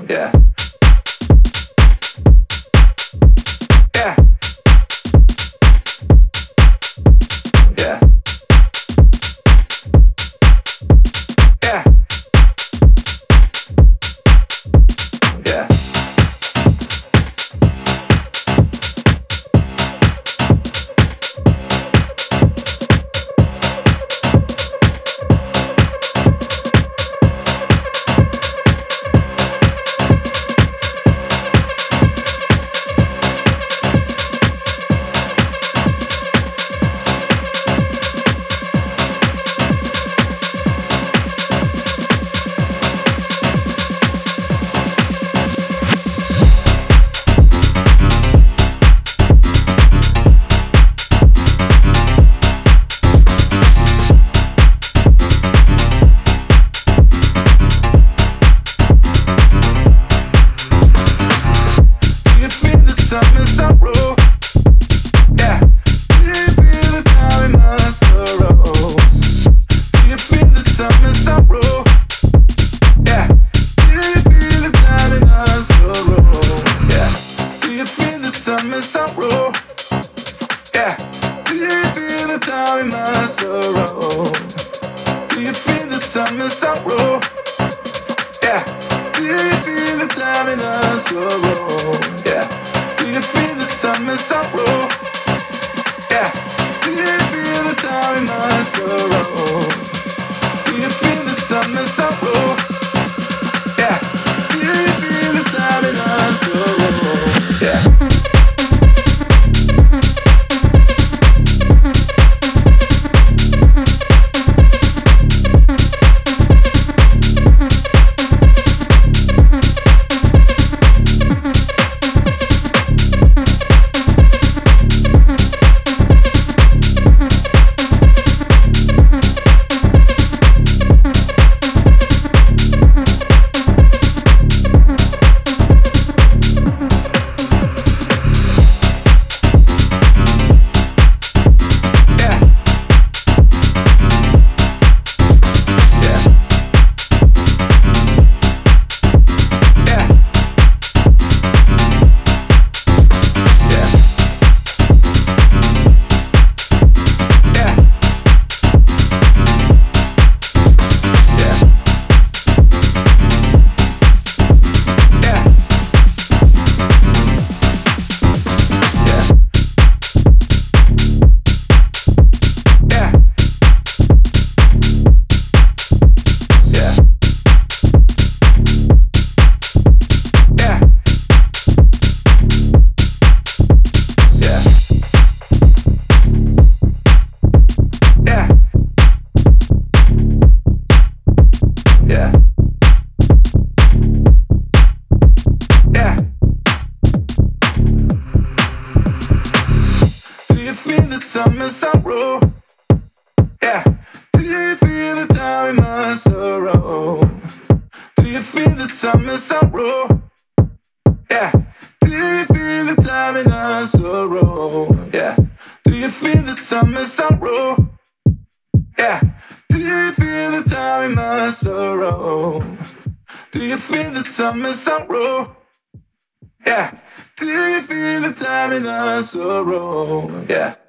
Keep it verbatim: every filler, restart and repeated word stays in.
Yeah. Yeah. Yeah. Yeah. Yeah. Time is sorrow. Yeah. Do you feel the time in my sorrow? Do you feel the time in sorrow? Yeah. Do you feel the time in our sorrow? Yeah. Do you feel the time in sorrow? Yeah. Do you feel the time in my sorrow? Do you feel the time in sorrow? Yeah. Do you feel the time in our sorrow? Yeah. Time in sorrow. Yeah. Do you feel the time in my sorrow? Do you feel the time in sorrow? Yeah. Do you feel the time in our sorrow? Yeah. Do you feel the time in sorrow? Yeah. Do you feel the time in my sorrow? Do you feel the time in sorrow? Yeah. Do you feel the time in our sorrow? Yeah.